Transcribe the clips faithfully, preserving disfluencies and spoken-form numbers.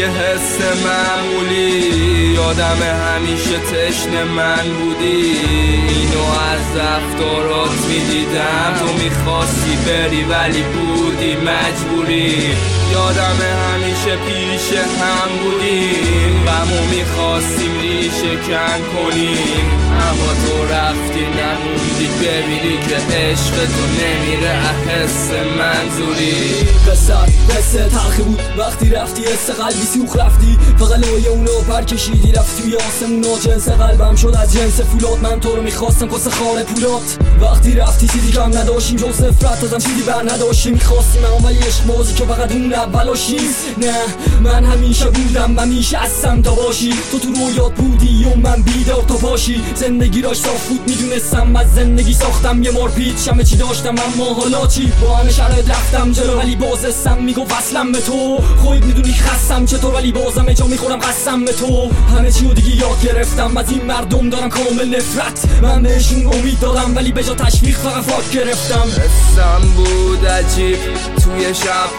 یه حس معمولی، یادم همیشه تشنه من بودی. اینو از رفتارات میدیدم، تو میخواستی بری ولی بودی مجبوری. یادم همیشه پیش هم بودیم، غمو میخواستیم ریشه کن کنیم، اما تو رفتی نموندی ببینی که عشق تو نمیره حس منظوری. قصه قصه تلخی بود وقتی رفتی، حس قلبی سوخ رفتی، فقط لایه اونو پر کشیدی رفتی توی آسمونا. جنس قلبم شد از جنس فولاد، من تو رو میخواستم قصه خار پولاد. وقتی رفتی چیزی کم نداشتیم جز نفرت، ازم چیزی بر نداشتیم. میخواستیم اما عشق بازی که فقط اون اولاش نیست. نه من همیشه بودم همیشه هستم تا باشی، تو تو رویات بودی و من بیدار تا باشی. زندگی راش صاف بود میدونستم، از زندگی ساختم یه مارپیچ، همه چی داشتم اما حالا چی؟ با همه شرایط رفتم جلو ولی باز اسم میگو وصلم به تو. خودت میدونی خستم چطور ولی بازم جا میخورم قسم به تو. همه چی رو دیگه یاد گرفتم، از این مردم دارم کامل نفرت. من بهشون امید دادم ولی به جا تشویق فقط فاک گرفتم. حسم بود عجیب توی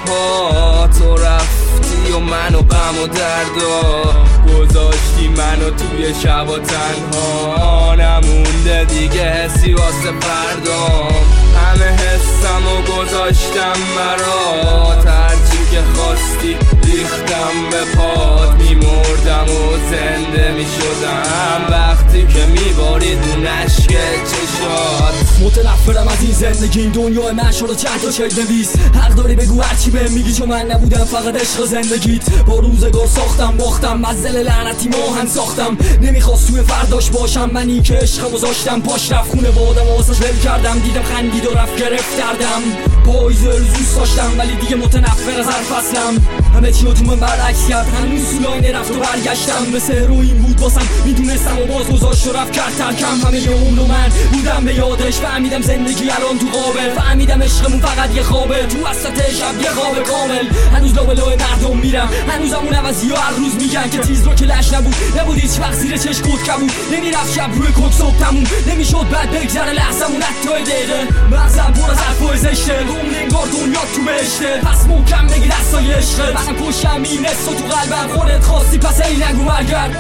شبها، تو رفتی و منو غم و دردا گذاشتی منو توی شبا تنها. نمونده دیگه حسی واسه فردا، همه حسمو گذاشتم برات. هرچی که خواستی ریختم به پات، میمردم و زنده میشدم وقتی که میبارید اون عشق چشات. متنفرم از این زندگی، این دنیا من شده چند تا چک نویس. حق داری بگو هرچی بهم میگی چون من نبودم فقط عشق زندگیت. با روزگار ساختم باختم، از دل لعنتی ماهن ساختم. نمیخواست توی فرداش باشم، منی که عشق گذاشتم پاش رفت خونه بادم واسش ول کردم. دیدم خندید و رفت گرفت دردم، پاییز روز دوست داشتم ولی دیگه متنفر از هر فصلم. همه چی رو تو من برعکس کرد، هنوز سولاینه رفت و برگشتم. مثل هروئین بود واسم میدونستم و باز گذاشت و رفت کرد ترکم. همه ی اون رو من بودم به یادش، فهمیدم زندگی الان تو قابل، فهمیدم عشقمون فقط یه خوابه تو وسط شب یه خواب کامل. هنوز لابه لای مردم میرم، هنوزم اون عوضی ها هر روز میگن که تیز رو که لش نبود نبود هیچ وقت زیر چشم کود کبود. نمیرفت شب روی کک صبح تموم نمیشد بعد بگذره لحظمون حتی دقیقه. مغزم پر از حرفای زشته، روم انگار دنیا تو بهشته. پس محکم بگی دستای عشقه، منم کشم این حس تو قلبم. خودت خواستی پس ای نگو برگرد.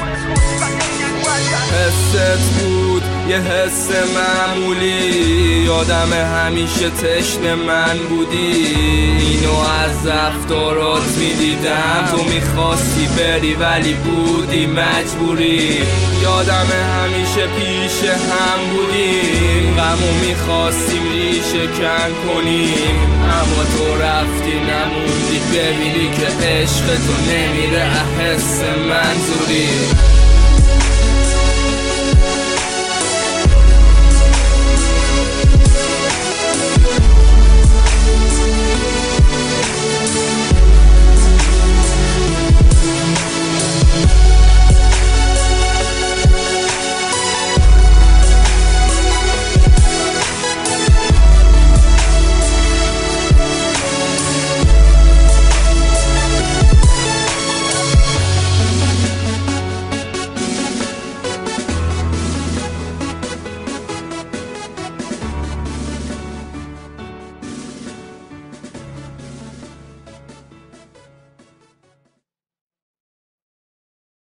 حست بود یه حس معمولی، یادم همیشه تشنه من بودی. اینو از رفتارات میدیدم، تو میخواستی بری ولی بودی مجبوری. یادم همیشه پیش هم بودیم، غمو میخواستیم ریشه کن کنیم، اما تو رفتی نموندی ببینی که عشق تو نمیره حس منظوری.